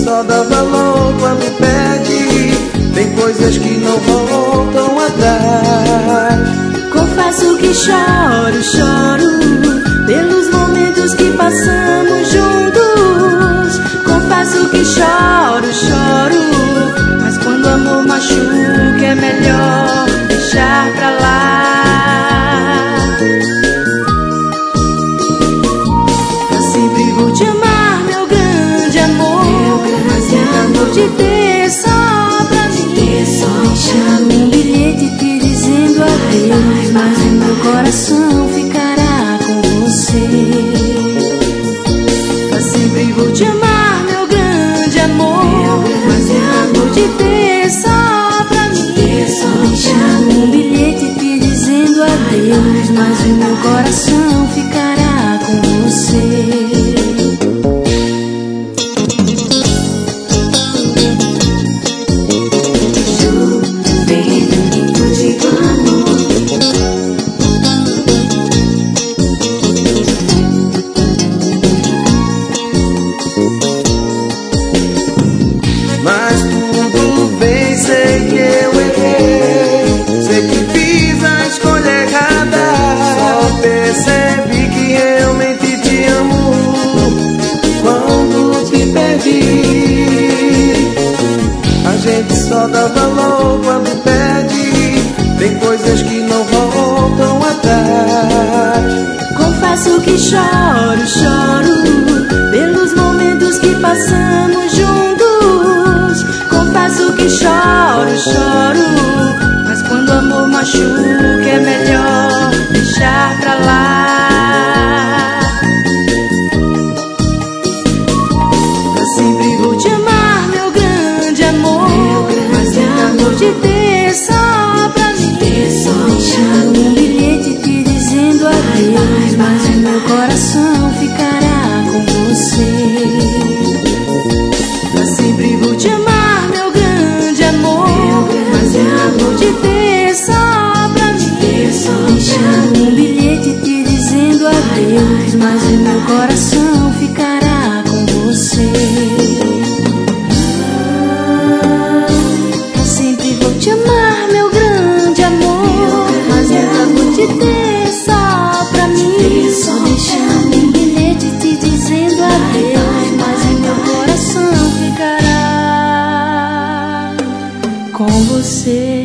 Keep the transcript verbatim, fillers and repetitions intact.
só dá valor quando perde. Tem coisas que não voltam atrás. Confesso que choro, choro pelos momentos que passamos juntos. Confesso que choro, choro, mas quando o amor machuca é melhor deixar pra lá. Eu sempre vou te amar, meu grande amor, meu grande amor, te ter só pra mim. Deixar um bilhete te dizendo adeus, mas o meu coração ficará com você. Eu sempre vou te amar, meu grande amor, meu grande amor, te ter só pra mim. Deixar um bilhete te dizendo adeus, mas o meu coração ficará com você. Mas tudo bem, sei que eu errei, sei que fiz a escolha errada. Só percebi que realmente te amo quando te perdi. A gente só dá valor quando perde. Tem coisas que não voltam atrás. Confesso que choro, choro pelos momentos que passamos juntos. Confesso que choro, choro, mas quando o amor machuca é melhor deixar pra lá. Eu sempre vou te amar, meu grande amor, meu grande amor, te ter só pra mim. Deixar um bilhete te dizendo adeus, mas o meu coração ficará com você. Eu sempre vou te amar, meu grande amor, meu grande amor, te ter só pra mim. Deixar um bilhete te dizendo adeus, mas o meu coração ficará com você. Eu sempre vou te amar, meu grande amor, mas eu vou te ter só pra mim. Deixar um bilhete te dizendo adeus, mas o meu coração ficará com você.